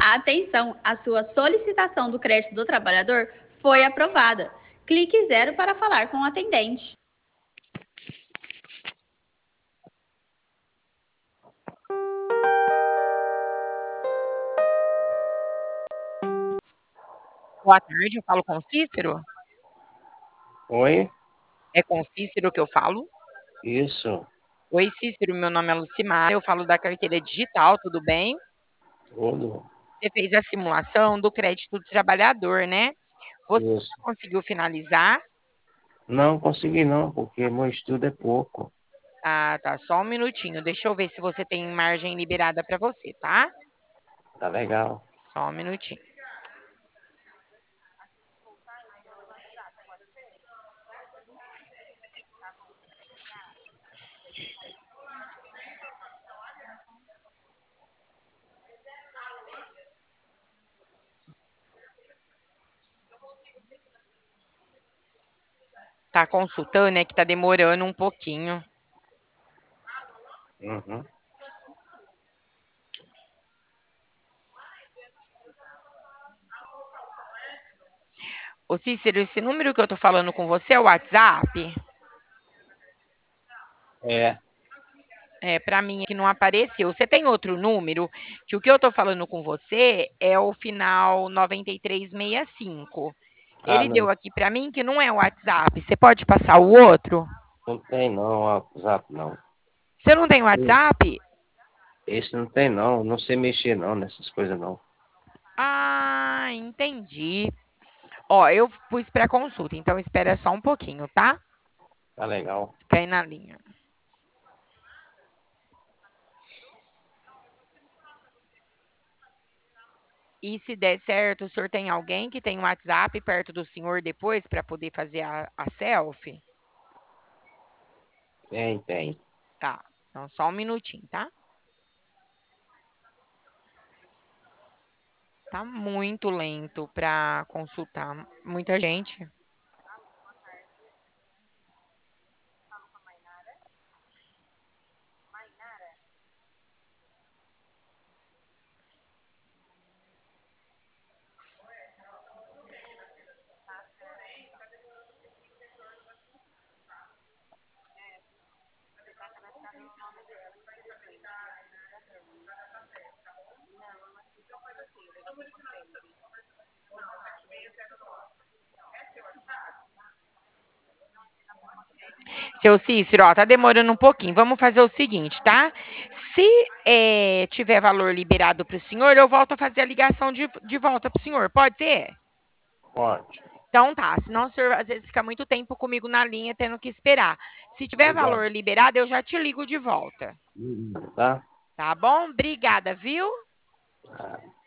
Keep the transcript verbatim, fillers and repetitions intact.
Atenção, a sua solicitação do crédito do trabalhador foi aprovada. Clique zero para falar com o atendente. Boa tarde, eu falo com o Cícero? Oi? É com o Cícero que eu falo? Isso. Oi, Cícero, meu nome é Lucimar, eu falo da carteira digital, tudo bem? Tudo. Você fez a simulação do crédito do trabalhador, né? Você Isso. já conseguiu finalizar? Não consegui não, porque meu estudo é pouco. Ah, tá, só um minutinho, deixa eu ver se você tem margem liberada para você, tá? Tá legal. Só um minutinho. Tá consultando, é que tá demorando um pouquinho. Uhum. Ô, Cícero, esse número que eu tô falando com você é o WhatsApp? É. É, para mim que não apareceu. Você tem outro número? Que o que eu tô falando com você é o final nove três seis cinco. Ah, Ele não. deu aqui para mim que não é o WhatsApp. Você pode passar o outro? Não tem não, WhatsApp não. Você não tem WhatsApp? Esse não tem não. Não sei mexer não nessas coisas não. Ah, entendi. Ó, eu pus para consulta, então espera só um pouquinho, tá? Tá legal. Fica aí na linha. E se der certo, o senhor tem alguém que tem um WhatsApp perto do senhor depois para poder fazer a, a selfie? Tem, tem. Tá. Então só um minutinho, tá? Tá muito lento para consultar. Muita gente. Seu Cícero, ó, tá demorando um pouquinho. Vamos fazer o seguinte, tá? Se é, tiver valor liberado para o senhor, eu volto a fazer a ligação de, de volta para o senhor. Pode ser? Pode. Então tá. Senão o senhor às vezes fica muito tempo comigo na linha tendo que esperar. Se tiver Obrigado. valor liberado, eu já te ligo de volta. Uhum. Tá? Tá bom? Obrigada, viu? Ah.